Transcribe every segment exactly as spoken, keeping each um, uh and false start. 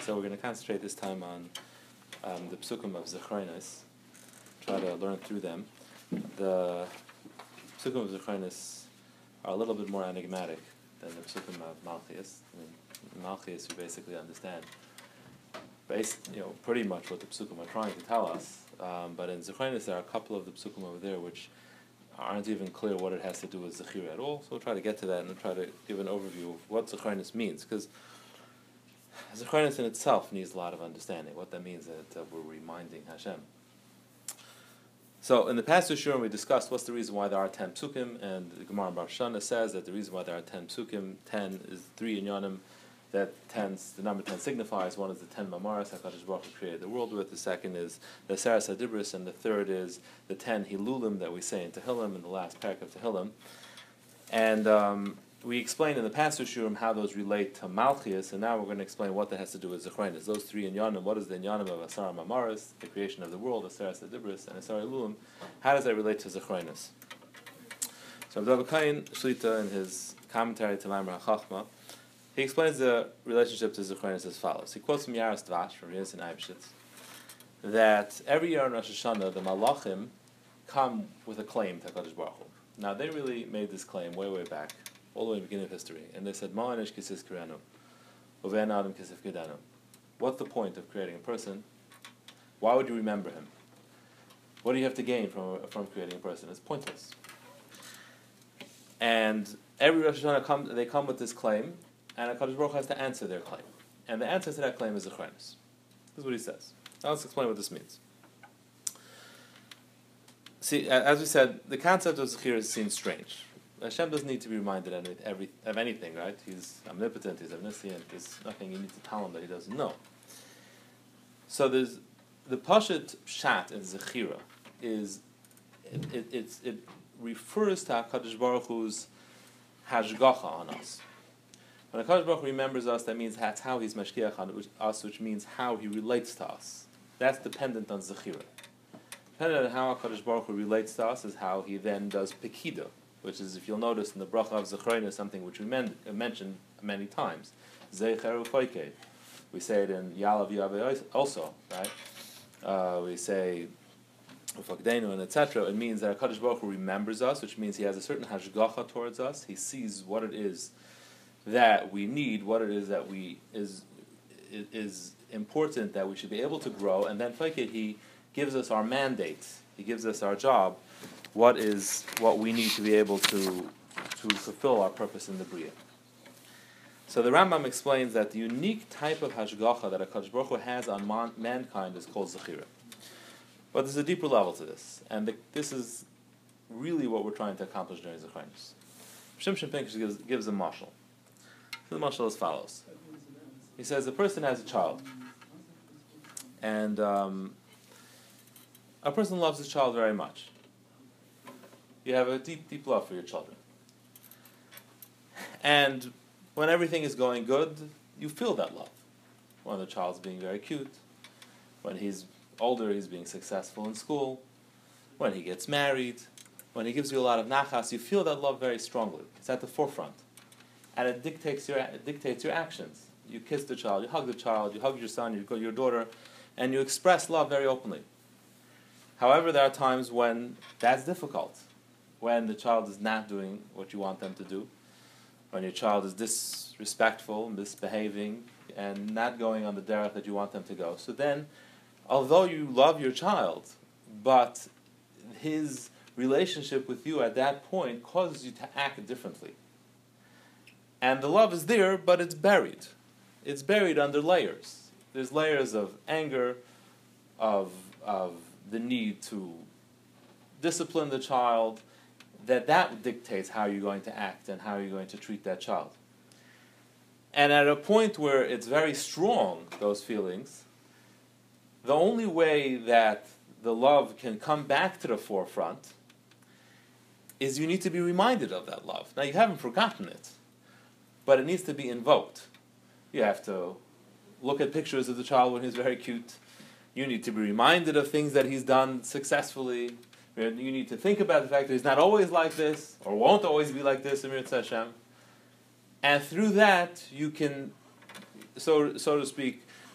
so we're going to concentrate this time on um, the psukim of Zechronos, try to learn through them. The psukim of Zechronos are a little bit more enigmatic than the psukim of Malchias. I mean, Malchias, we basically understand, based, you know, pretty much what the psukim are trying to tell us. Um, but in Zechronos, there are a couple of the psukim over there which aren't even clear what it has to do with Zechira at all. So we'll try to get to that and we'll try to give an overview of what Zechronos means, because Zechronos in itself needs a lot of understanding. What that means that uh, we're reminding Hashem. So in the past two shurim we discussed what's the reason why there are ten psukim, and the Gemara in Bar Shana says that the reason why there are ten psukim, ten is three inyanim, that ten, the number ten signifies. One is the ten mamaras HaKadosh Baruch Hu created the world with. The second is the Seras HaDibros, and the third is the ten Hilulim that we say in Tehillim, in the last parak of Tehillim. And um, we explained in the past shurim how those relate to Malchias, and now we're going to explain what that has to do with Zechronos. Those three inyanim, what is the inyanim of Asar Mamaras, the creation of the world, the Seras HaDibros, and Asar Hilulim, how does that relate to Zechronos? So Abdul Kain Shlita, in his commentary to Maimar HaChachma, he explains the relationship to Zechronos as follows. He quotes from Yaras Dvash, from Yonatan Eibeshitz, that every year in Rosh Hashanah, the Malachim come with a claim to HaKadosh Baruch Hu. Now, they really made this claim way, way back, all the way in the beginning of history, and they said, Ma'anish kisis kirenu, uve'en adam kisif kedanu. What's the point of creating a person? Why would you remember him? What do you have to gain from, from creating a person? It's pointless. And every Rosh Hashanah, come, they come with this claim, and HaKadosh Baruch Hu has to answer their claim. And the answer to that claim is Zechronos. This is what he says. Now let's explain what this means. See, as we said, the concept of Zechira seems strange. Hashem doesn't need to be reminded of, every, of anything, right? He's omnipotent, he's omniscient, there's nothing you need to tell him that he doesn't know. So there's, the Pashat Pshat in Zechira is, it, it, it's, it refers to HaKadosh Baruch Hu's hashgacha on us. When HaKadosh Baruch Hu remembers us, that means that's how he's mashkiach on us, which means how he relates to us. That's dependent on Zechira. Dependent on how HaKadosh Baruch Hu relates to us is how he then does Pekida, which is, if you'll notice in the bracha of Zechronos, something which we men, uh, mentioned many times. Zecher u'foikei. We say it in Yalav Yaveh also, right? Uh, we say Ufakdeinu and et cetera. It means that HaKadosh Baruch Hu remembers us, which means he has a certain hashgacha towards us. He sees what it is that we need, what it is that we is is important that we should be able to grow, and then Foikei, he gives us our mandate. He gives us our job. What is what we need to be able to to fulfill our purpose in the Bria. So the Rambam explains that the unique type of hashgacha that HaKadosh Baruch Hu has on man, mankind is called Zechira. But there's a deeper level to this, and the, this is really what we're trying to accomplish during Zechronos. Shimshon Pinkus gives, gives a mashal. The mashal as follows. He says a person has a child, and um, a person loves his child very much. You have a deep, deep love for your children. And when everything is going good, you feel that love. When the child's being very cute, when he's older, he's being successful in school, when he gets married, when he gives you a lot of nachas, you feel that love very strongly. It's at the forefront. And it dictates your, it dictates your actions. You kiss the child, you hug the child, you hug your son, you hug your daughter, and you express love very openly. However, there are times when that's difficult. When the child is not doing what you want them to do, when your child is disrespectful, misbehaving, and not going on the derech that you want them to go. So then, although you love your child, but his relationship with you at that point causes you to act differently. And the love is there, but it's buried. It's buried under layers. There's layers of anger, of, of the need to discipline the child, that that dictates how you're going to act and how you're going to treat that child. And at a point where it's very strong, those feelings, the only way that the love can come back to the forefront is you need to be reminded of that love. Now, you haven't forgotten it, but it needs to be invoked. You have to look at pictures of the child when he's very cute. You need to be reminded of things that he's done successfully. You need to think about the fact that he's not always like this, or won't always be like this, Emir Hashem. And through that, you can, so so to speak,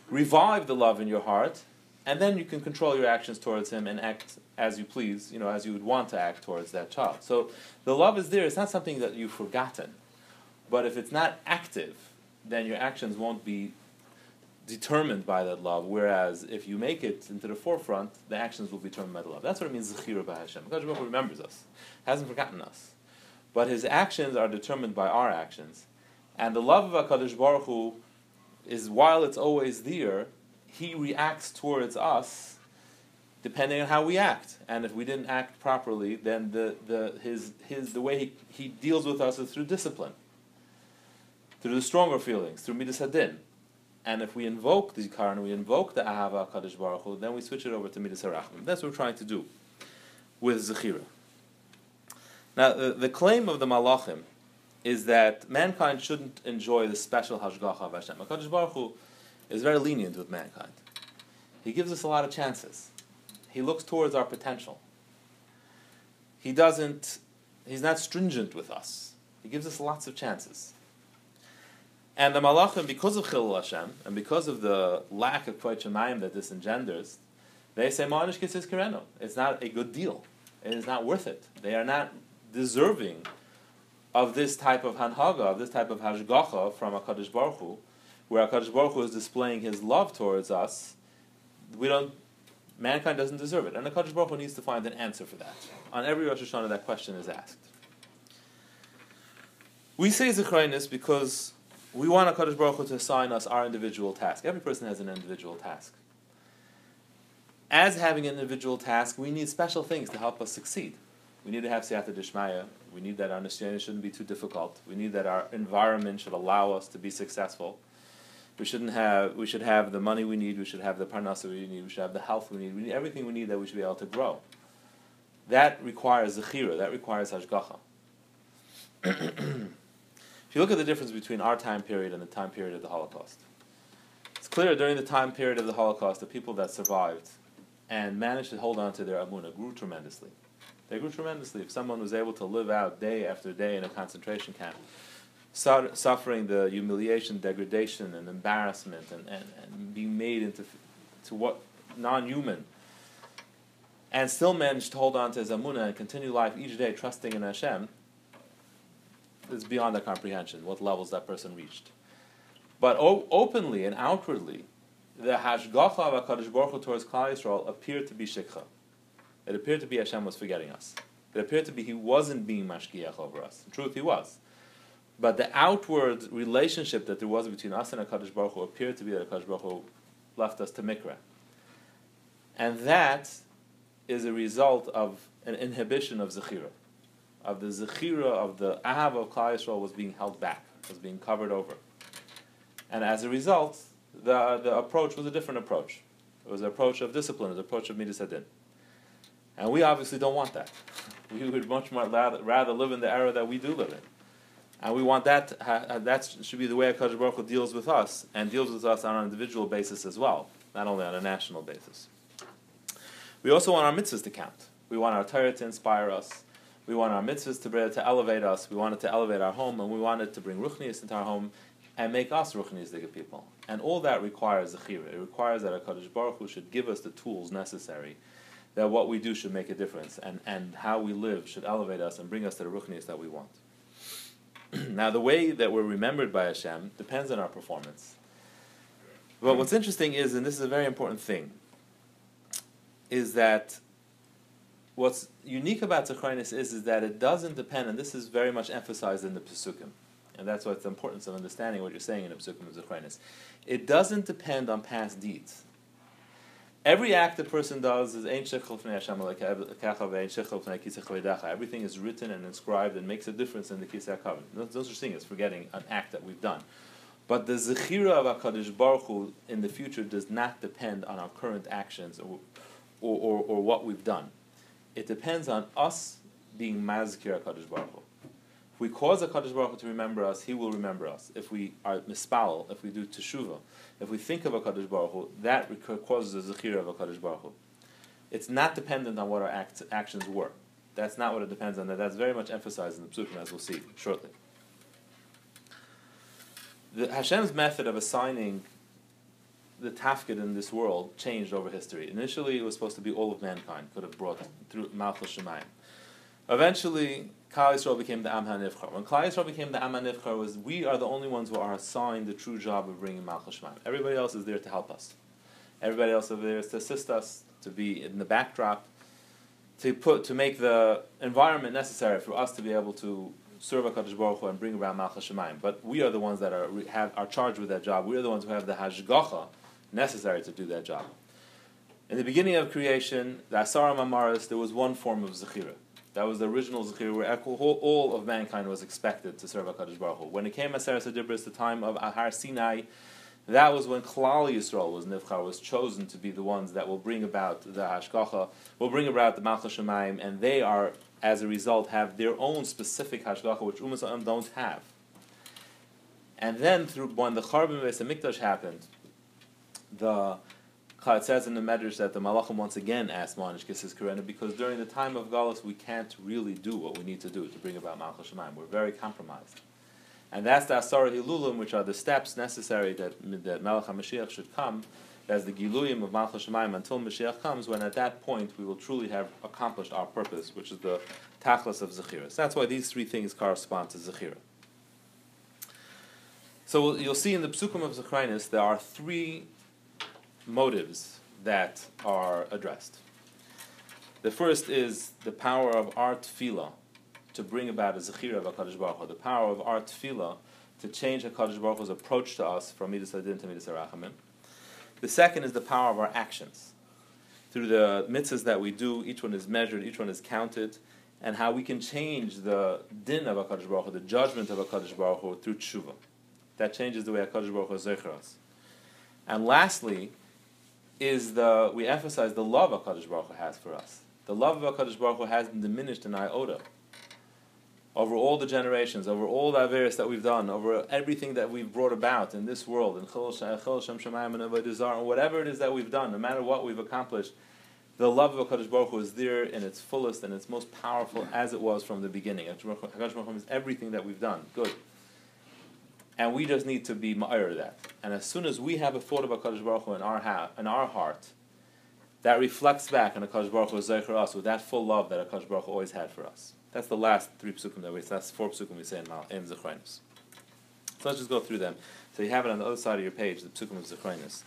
revive the love in your heart, and then you can control your actions towards him and act as you please, you know, as you would want to act towards that child. So the love is there. It's not something that you've forgotten. But if it's not active, then your actions won't be determined by that love, whereas if you make it into the forefront, the actions will be determined by the love. That's what it means, Zechira b'Hashem. HaKadosh Baruch Hu remembers us, hasn't forgotten us. But his actions are determined by our actions. And the love of HaKadosh Baruch Hu is, while it's always there, he reacts towards us depending on how we act. And if we didn't act properly, then the, the, his, his, the way he, he deals with us is through discipline, through the stronger feelings, through Midas Hadin. And if we invoke the Zikaron, we invoke the Ahava HaKadosh Baruch Hu, then we switch it over to Midas HaRachman. That's what we're trying to do with Zechira. Now, the, the claim of the Malachim is that mankind shouldn't enjoy the special Hashgacha of Hashem. HaKadosh Baruch Hu is very lenient with mankind. He gives us a lot of chances. He looks towards our potential. He doesn't, he's not stringent with us. He gives us lots of chances. And the Malachim, because of Chilul Hashem, and because of the lack of Kvod Shemayim that this engenders, they say, Ma'anish Kitzis Kireno. It's not a good deal. It is not worth it. They are not deserving of this type of Hanhaga, of this type of Hashgacha from HaKadosh Baruch Hu, where HaKadosh Baruch Hu is displaying his love towards us. We don't, mankind doesn't deserve it. And HaKadosh Baruch Hu needs to find an answer for that. On every Rosh Hashanah, that question is asked. We say Zechrinus because we want HaKadosh Baruch Hu to assign us our individual task. Every person has an individual task. As having an individual task, we need special things to help us succeed. We need to have Siyata Dishmaya. We need that our understanding shouldn't be too difficult. We need that our environment should allow us to be successful. We shouldn't have. We should have the money we need. We should have the parnasa we need. We should have the health we need. We need everything we need that we should be able to grow. That requires Zechira. That requires Hashgacha. If you look at the difference between our time period and the time period of the Holocaust, it's clear during the time period of the Holocaust, the people that survived and managed to hold on to their Amunah grew tremendously. They grew tremendously. If someone was able to live out day after day in a concentration camp, su- suffering the humiliation, degradation, and embarrassment, and, and, and being made into to what non-human, and still managed to hold on to his Amunah and continue life each day trusting in Hashem, is beyond our comprehension, what levels that person reached. But o- openly and outwardly, the Hashgacha of HaKadosh Baruch Hu towards Klal Yisrael appeared to be Shikha. It appeared to be Hashem was forgetting us. It appeared to be He wasn't being Mashgiach over us. In truth, He was. But the outward relationship that there was between us and HaKadosh Baruch Hu appeared to be that HaKadosh Baruch Hu left us to Mikra. And that is a result of an inhibition of Zechira. Of the Zechira, of the Ahav of Klal Yisrael was being held back, was being covered over. And as a result, the the approach was a different approach. It was an approach of discipline, it was an approach of Midas Hadin. And we obviously don't want that. We would much more rather, rather live in the era that we do live in. And we want that, uh, that should be the way HaKadosh Baruch Hu deals with us, and deals with us on an individual basis as well, not only on a national basis. We also want our mitzvahs to count. We want our Torah to inspire us. We want our mitzvahs to, to elevate us. We want it to elevate our home, and we want it to bring ruchnius into our home and make us ruchnius people. And all that requires zechira. It requires that HaKadosh Baruch Hu should give us the tools necessary, that what we do should make a difference, and, and how we live should elevate us and bring us to the ruchnius that we want. Now, the way that we're remembered by Hashem depends on our performance. But what's interesting is, and this is a very important thing, is that what's unique about Zechrinus is, is that it doesn't depend, and this is very much emphasized in the Pesukim, and that's what's the importance of understanding what you're saying in the Pesukim of Zechrinus. It doesn't depend on past deeds. Every act a person does is Ein Shechel Fnei Hashem Elokecha Ve'Ein Shechel Fnei Kisei Chavedecha. Everything is written and inscribed and makes a difference in the Kisei HaKavod. No such thing as forgetting an act that we've done. But the Zechira of HaKadosh Baruch Hu in the future does not depend on our current actions or, or, or, or what we've done. It depends on us being Mazkir HaKadosh Baruch Hu. If we cause HaKadosh Baruch Hu to remember us, He will remember us. If we are mispal, if we do teshuvah, if we think of HaKadosh Baruch Hu, that causes a zechira of HaKadosh Baruch Hu. It's not dependent on what our act, actions were. That's not what it depends on. That's very much emphasized in the Psukim, as we'll see shortly. The Hashem's method of assigning the tafkid in this world changed over history. Initially, it was supposed to be all of mankind could have brought through Malchus Shemayim. Eventually, Klal Yisrael became the Am HaNivchar. When Klal Yisrael became the Am HaNivchar, was we are the only ones who are assigned the true job of bringing Malchus Shemayim. Everybody else is there to help us. Everybody else is there to assist us, to be in the backdrop, to put to make the environment necessary for us to be able to serve HaKadosh Baruch Hu and bring around Malchus Shemayim. But we are the ones that are have are charged with that job. We are the ones who have the hashgacha necessary to do that job. In the beginning of creation, the Asara Mamaris, there was one form of Zechira. That was the original Zechira, where all of mankind was expected to serve HaKadosh Baruch Hu. When it came Aseret Adibris, the time of Har Sinai, that was when Klal Yisrael was Nivchar, was chosen to be the ones that will bring about the Hashgacha, will bring about the Malchus Shemayim, and they are, as a result, have their own specific Hashgacha, which Umas Ha'am don't have. And then, through when the Charbon Beis HaMikdash happened, the it says in the Medrash that the Malachim once again asked Manish Kisses Karena, because during the time of Galus we can't really do what we need to do to bring about Malchus Shemayim. We're very compromised. And that's the Asara Hilulim, which are the steps necessary that, that Melech HaMashiach should come, as the Giluyim of Malchus Shemayim until Mashiach comes, when at that point we will truly have accomplished our purpose, which is the Tachlis of Zechira. So that's why these three things correspond to Zechira. So you'll see in the Psukim of Zechrinus there are three motives that are addressed. The first is the power of our tefillah to bring about a zechira of HaKadosh Baruch Hu, the power of our tefillah to change HaKadosh Baruch Hu's approach to us from Midas Hadin to Midas HaRachamim. The second is the power of our actions. Through the mitzvahs that we do, each one is measured, each one is counted, and how we can change the din of HaKadosh Baruch Hu, the judgment of HaKadosh Baruch Hu, through tshuva. That changes the way HaKadosh Baruch Hu zecher us. And lastly, is the we emphasize the love HaKadosh Baruch Hu has for us. The love of HaKadosh Baruch Hu hasn't diminished an iota. Over all the generations, over all the Averis that we've done, over everything that we've brought about in this world, in Chil Shem Shemayim and Avodah Zarah, and whatever it is that we've done, no matter what we've accomplished, the love of HaKadosh Baruch Hu is there in its fullest and its most powerful as it was from the beginning. HaKadosh Baruch Hu is everything that we've done. Good. And we just need to be ma'ir of that. And as soon as we have a thought of HaKadosh Baruch Hu in our, ha- in our heart, that reflects back on HaKadosh Baruch Hu zecher us with that full love that HaKadosh Baruch Hu always had for us. That's the last three psukim that we say. That's four psukim we say in, in Zechrinus. So let's just go through them. So you have it on the other side of your page, the psukim of Zechrinus.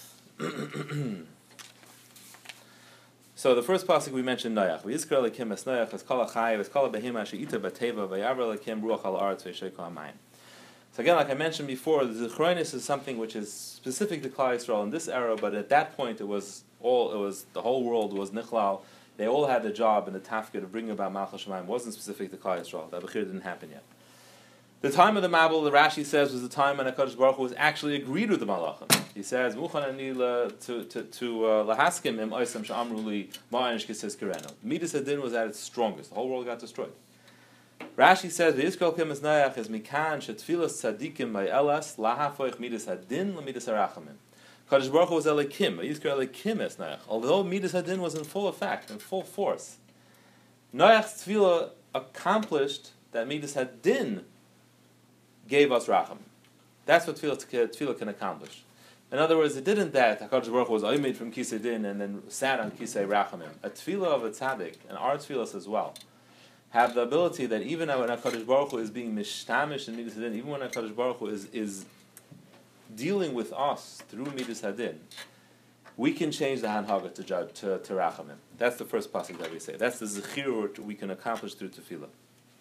So the first pasuk we mentioned Noach. V'yizkar lekim es Noach es kol ha'chayev es kol ha'behima she'ita b'teva v'yaver lekim ruach al aretz v'yisheiko ha'mayim. So again, like I mentioned before, the Zechrinus is something which is specific to Klal Yisrael in this era, but at that point it was all, it was the whole world was nichlal. They all had the job and the tafkid of bringing about Malchus Shemayim. It wasn't specific to Klal Yisrael. That Bechir didn't happen yet. The time of the Mabul, the Rashi says, was the time when HaKadosh Baruch Hu was actually agreed with the Malachim. He says, "Muchan ani to to to lahaskim im oisam she'amru li ma'anish kises kireno." Midas Hadin was at its strongest. The whole world got destroyed. Rashi says, "V'yizkol kim es Noach es mikan shetfilas tzadikim va'elas lahafoich Midas Hadin l'Midas HaRachamim." HaKadosh Baruch Hu was Elikim. Yizkar Elikim es Noach. Although Midas Hadin was in full effect, in full force, Noach's tefillah accomplished that Midas Hadin gave us Racham. That's what tefillah, tefillah can accomplish. In other words, it didn't that HaKadosh Baruch Hu was oimid from Kisei Din and then sat on Kisei Rachamim. A tefillah of a tzaddik, and our tefillahs as well, have the ability that even when HaKadosh Baruch Hu is being mishtamish in Midas Hadin, even when HaKadosh Baruch Hu is, is dealing with us through Midas Hadin, we can change the Hanhaga to, to, to Rachamim. That's the first pasuk that we say. That's the Zechir we can accomplish through tefillah.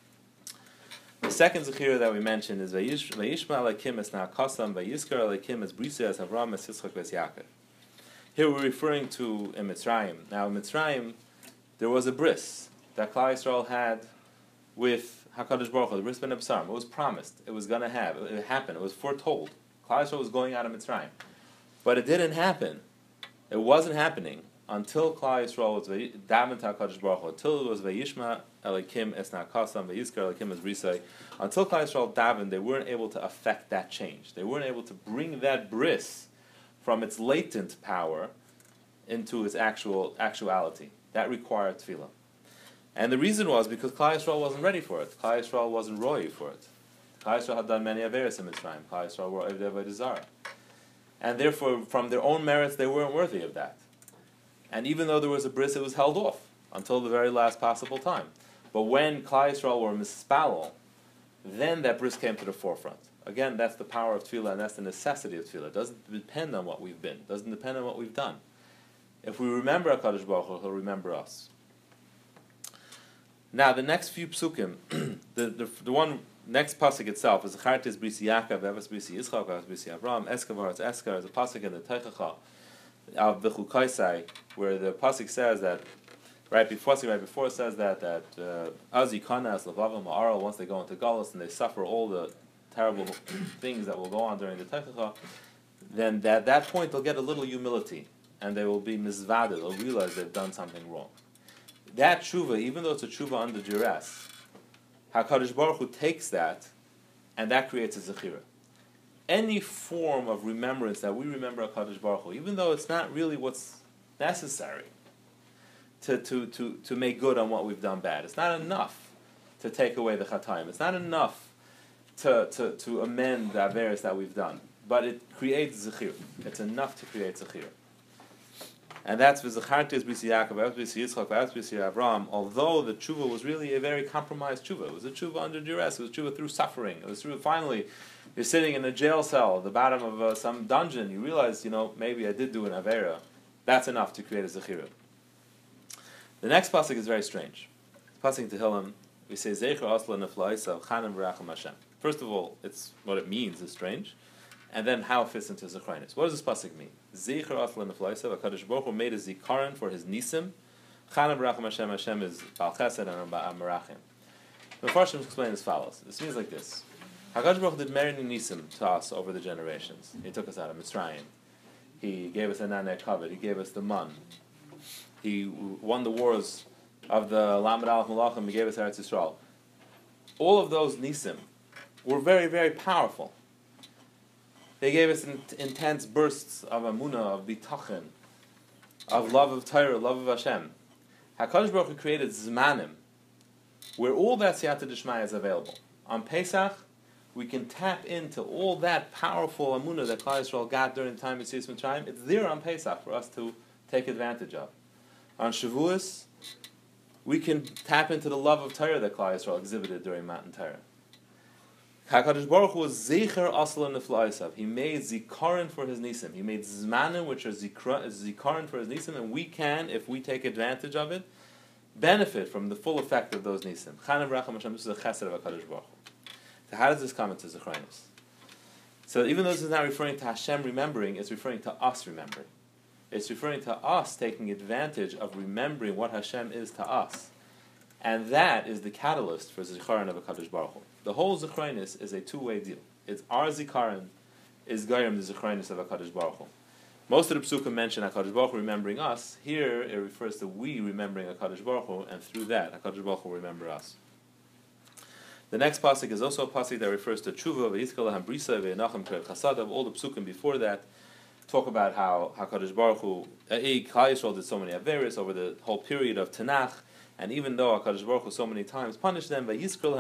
The second Zechira that we mentioned is Vayishma Alekim es Na'akasam, Vayiskar Alekim es Brisa es Avram es Yitzchak es Yaakov. Here we're referring to in Mitzrayim. Now in Mitzrayim, there was a bris that Klal Yisrael had with HaKadosh Baruch Hu, the bris ben Absarim. It was promised. It was going to have. It happened. It was foretold. Klal Yisrael was going out of Mitzrayim. But it didn't happen. It wasn't happening until Klal Yisrael was daven to HaKadosh Baruch Hu, until it was Vayishma Elikim es Na'akasam, Vayizkar Elikim es Brisai. Until Klal Yisrael daven, they weren't able to affect that change. They weren't able to bring that bris from its latent power into its actual actuality. That required tefillah. And the reason was because Klal Yisrael wasn't ready for it. Klal Yisrael wasn't roy for it. Klal Yisrael had done many averis in Mitzrayim. Klal Yisrael were Avodah Zarah. and therefore from their own merits they weren't worthy of that. And even though there was a bris, it was held off until the very last possible time. But when Klal Yisrael were mispalel, then that bris came to the forefront. Again, that's the power of tefillah, and that's the necessity of tefillah. It doesn't depend on what we've been. It doesn't depend on what we've done. If we remember HaKadosh Baruch Hu, He'll remember us. Now, the next few psukim, the, the the one next pasuk itself is Zachartis Brisi Yaakov, Evas Brisi Yitzchak, Evas Brisi Avram, Eskavar, it's Eskar, there's a pasuk in the Teichacha of the Chukaisai, where the pasuk says that, right before, right before it says that, that Azi Kanas, Lavavam, Ma'aral, once they go into Galus and they suffer all the terrible things that will go on during the Teichacha, then at that point they'll get a little humility, and they will be mizvaded, they'll realize they've done something wrong. That tshuva, even though it's a tshuva under duress, HaKadosh Baruch Hu takes that, and that creates a zechira. Any form of remembrance that we remember HaKadosh Baruch Hu, even though it's not really what's necessary to, to, to, to make good on what we've done bad, it's not enough to take away the chatayim, it's not enough to, to, to amend the averes that we've done, but it creates zechira. It's enough to create zechira. And that's v'zachartis b'si Yaakov, b'si Yitzchak, b'si Avram. Although the tshuva was really a very compromised tshuva, it was a tshuva under duress. It was tshuva through suffering. It was through finally, you're sitting in a jail cell at the bottom of uh, some dungeon. You realize, you know, maybe I did do an avera. That's enough to create a zechira. The next pasuk is very strange. Pasuk Tehillim, we say zecher asla nefla'isa chanem v'racham Hashem. First of all, it's what it means is strange. And then how it fits into Zechrinus. What does this pasuk mean? Zecher aslan neflaisav, HaKadosh Baruch Hu made a zikaron for his nisim. Chanav racham Hashem, Hashem is bal chesed and merachim. The Mepharshim explain as follows. This means like this. HaKadosh Baruch Hu did many nisim to us over the generations. He took us out of Mitzrayim. He gave us a naneh kavod. He gave us the man. He won the wars of the Lamed Aleph Malachim. He gave us Eretz Yisrael. All of those nisim were very, very powerful. They gave us in, intense bursts of amunah, of bitachon, of love of Torah, love of Hashem. HaKadosh Baruch Hu created zmanim, where all that siyata d'shmaya is available. On Pesach, we can tap into all that powerful amunah that Klal Yisrael got during the time of Yetzias Mitzrayim. It's there on Pesach for us to take advantage of. On Shavuos, we can tap into the love of Torah that Klal Yisrael exhibited during Matan Torah. HaKadosh Baruch Hu was Zecher Asla Neflaisav. He made Zikaron for his Nisim. He made Zmanim, which are Zikaron for his Nisim, and we can, if we take advantage of it, benefit from the full effect of those Nisim. Chanav Racham Hashem, this is a chesed of HaKadosh Baruch Hu. So how does this come into Zechrinus? So even though this is not referring to Hashem remembering, it's referring to us remembering. It's referring to us taking advantage of remembering what Hashem is to us. And that is the catalyst for Zikaron of HaKadosh Baruch Hu. The whole Zechrinus is a two-way deal. It's our Zikaron is Gayrim the Zechrinus of HaKadosh Baruch Hu. Most of the Psukim mention HaKadosh Baruch Hu remembering us. Here it refers to we remembering HaKadosh Baruch Hu, and through that HaKadosh Baruch Hu will remember us. The next pasuk is also a pasuk that refers to Tshuva, V'yitzkal HaBrisa, V'yenachem K'red Chasadav. All the Psukim before that talk about how HaKadosh Baruch Hu, Klal Yisrael did so many Averis over the whole period of Tanakh. And even though HaKadosh Baruch Hu so many times punished them,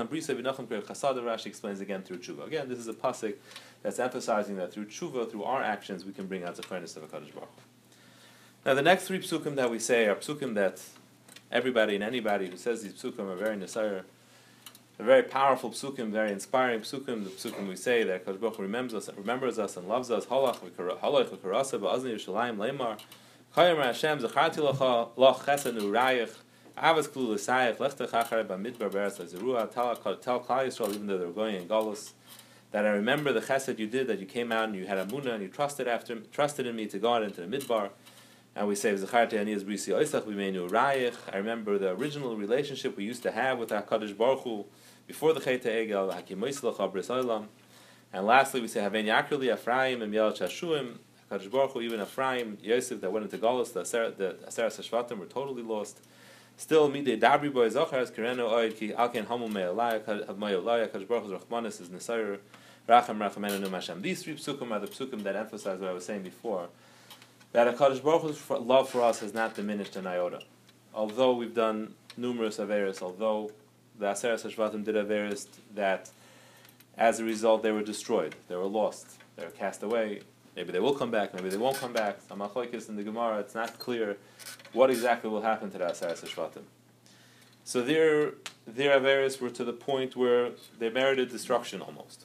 Rashi explains again through tshuva. Again, this is a pasuk that's emphasizing that through tshuva, through our actions, we can bring out the kindness of HaKadosh Baruch Hu. Now, the next three psukim that we say are psukim that everybody and anybody who says these psukim are very nesayr, a very powerful psukim, very inspiring psukim. The psukim we say that HaKadosh Baruch Hu remembers us, remembers us and loves us. Halach v'karasa ba'azni Yerushalayim leimar. Chayim Hashem zacharti lach chesed urayich. Avas klu l'sayach lechtech achar b'midbar beretz l'zerua. Tell Klal Yisrael, even though they were going in galus, that I remember the chesed you did, that you came out and you had amunah and you trusted after trusted in me to go out into the midbar. And we say Zacharti ani es brisi oisach v'meinu rayich. I remember the original relationship we used to have with HaKadosh Baruch Hu before the Chet Egel, Hakim Moislecha Bris Olam. And lastly, we say Haven Yakrli Ephraim and Yel Chashuim. HaKadosh Baruch Hu, even Ephraim, Yosef that went into galus, the Aseres HaShvatim were totally lost. Still, midei dabri boy zochars kereno oid ki alken hamu me'alaya me'alaya HaKadosh Baruch Hu's rachmanis is nesayr racham rachamenu Hashem. These three psukim are the psukim that emphasize what I was saying before, that HaKadosh Baruch Hu's love for us has not diminished an iota. Although we've done numerous averis, although the Aseres HaShvatim did averis that, as a result, they were destroyed, they were lost, they were cast away. Maybe they will come back, maybe they won't come back. Some machlokes in the Gemara, it's not clear what exactly will happen to the Aseres HaShvatim. So their, their Averis were to the point where they merited destruction almost.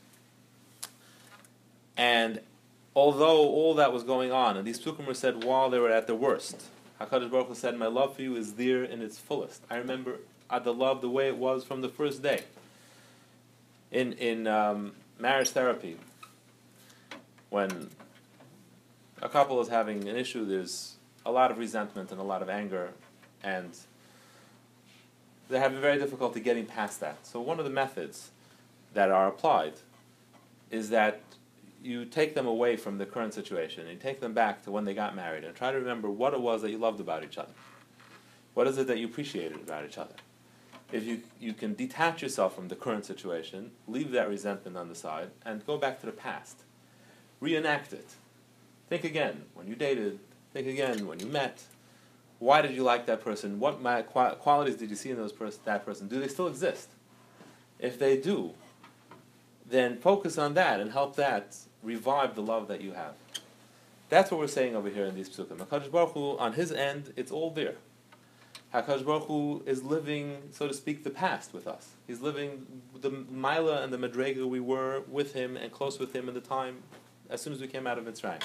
And although all that was going on, and these Psukim were said while they were at their worst, HaKadosh Baruch Hu said, my love for you is there in its fullest. I remember uh, the love the way it was from the first day. In, in um, marriage therapy, when a couple is having an issue, there's a lot of resentment and a lot of anger, and they're having very difficulty getting past that. So one of the methods that are applied is that you take them away from the current situation, and you take them back to when they got married, and try to remember what it was that you loved about each other. What is it that you appreciated about each other? If you, you can detach yourself from the current situation, leave that resentment on the side, and go back to the past. Reenact it. Think again when you dated. Think again when you met. Why did you like that person? What ma- qualities did you see in those pers- that person? Do they still exist? If they do, then focus on that and help that revive the love that you have. That's what we're saying over here in these psukim. HaKadosh Baruch Hu, on his end, it's all there. HaKadosh Baruch Hu is living, so to speak, the past with us. He's living the Maila and the Madrega we were with him and close with him in the time as soon as we came out of Mitzrayim.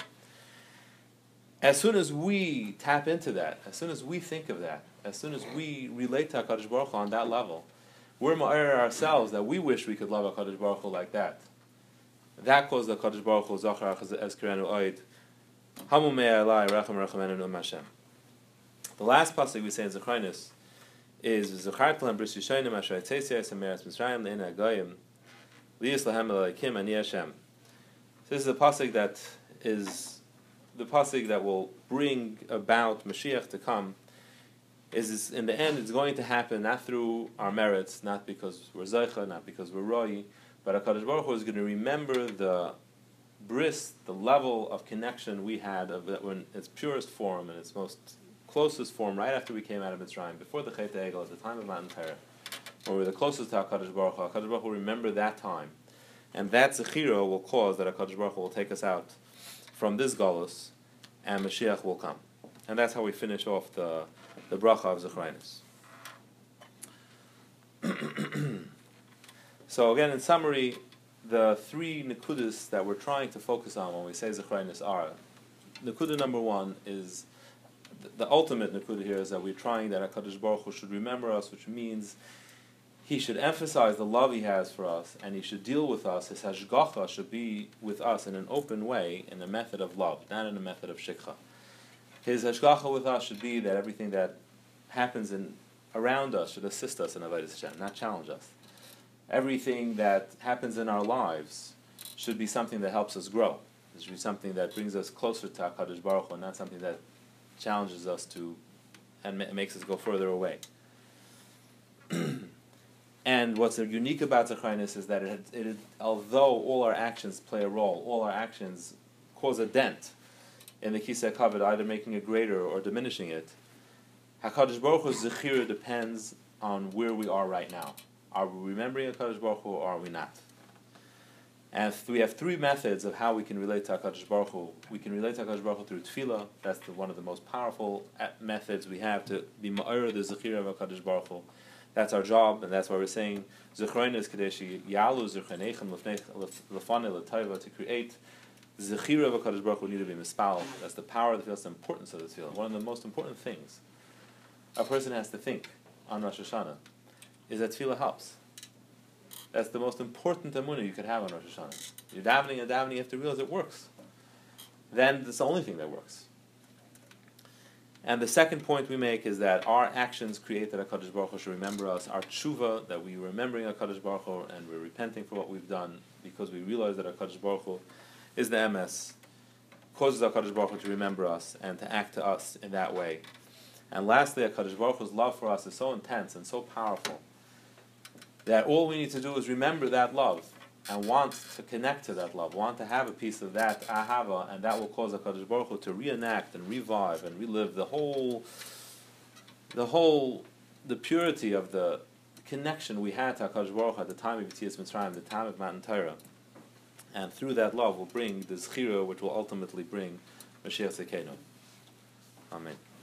As soon as we tap into that, as soon as we think of that, as soon as we relate to HaKadosh Baruch Hu on that level, we're ma'ir ourselves that we wish we could love HaKadosh Baruch Hu like that. That caused the HaKadosh Baruch Hu Zachar Ezkirenu Oid Hamu Me'alai Rachem Rachamenu Num Hashem. The last pasuk we say in Zechariah is Zechar Tlam Bris Yishayim Asher Tzeisyas Ameres Mitzrayim Le'ina Goyim Li'is Lahem Elokim Ani Hashem. This is a pasuk that is the pasuk that will bring about Mashiach to come. Is this, in the end, it's going to happen not through our merits, not because we're Zeicha, not because we're Roi, but HaKadosh Baruch Hu is going to remember the bris, the level of connection we had of that when its purest form and its most closest form right after we came out of Mitzrayim, before the Chet Egel, at the time of Matan Torah, when we were the closest to HaKadosh Baruch Hu. HaKadosh Baruch Hu will remember that time. And that Zechira will cause that HaKadosh Baruch Hu will take us out from this Galus, and Mashiach will come. And that's how we finish off the the bracha of Zechariah. So again, in summary, the three nekudas that we're trying to focus on when we say Zechariah are, nekuda number one is, the, the ultimate nekuda here is that we're trying that HaKadosh Baruch Hu should remember us, which means he should emphasize the love he has for us, and he should deal with us. His hashgacha should be with us in an open way, in a method of love, not in a method of shikha. His hashgacha with us should be that everything that happens in around us should assist us in Avodas Hashem, not challenge us. Everything that happens in our lives should be something that helps us grow. It should be something that brings us closer to HaKadosh Baruch Hu, not something that challenges us to and ma- makes us go further away. And what's unique about Zechariah is that it, it, it, although all our actions play a role, all our actions cause a dent in the Kisei Kavod, either making it greater or diminishing it, HaKadosh Baruch Hu's Zechira depends on where we are right now. Are we remembering HaKadosh Baruch Hu or are we not? And we have three methods of how we can relate to HaKadosh Baruch Hu. We can relate to HaKadosh Baruch Hu through tefillah. That's the, one of the most powerful methods we have to be ma'or the Zechira of HaKadosh Baruch Hu. That's our job, and that's why we're saying Zechariah is Kadeshi Yalu Zechanechem Lefane L'Taiva, to create Zechira of HaKadosh Baruch Hu need to be mispal. That's the power of the tefillah, that's the importance of the tefillah. One of the most important things a person has to think on Rosh Hashanah is that tefillah helps. That's the most important amunah you could have on Rosh Hashanah. You're davening and davening, you have to realize it works. Then it's the only thing that works. And the second point we make is that our actions create that HaKadosh Baruch Hu should remember us. Our tshuva, that we're remembering HaKadosh Baruch Hu and we're repenting for what we've done because we realize that HaKadosh Baruch Hu is the M S, causes HaKadosh Baruch Hu to remember us and to act to us in that way. And lastly, HaKadosh Baruch Hu's love for us is so intense and so powerful that all we need to do is remember that love and want to connect to that love, want to have a piece of that ahava, and that will cause HaKadosh Baruch Hu to reenact and revive and relive the whole, the whole, the purity of the connection we had to HaKadosh Baruch Hu at the time of Yetzias Mitzrayim, the time of Matan Torah. And through that love will bring the Zechira, which will ultimately bring Mashiach Tzidkeinu. Amen.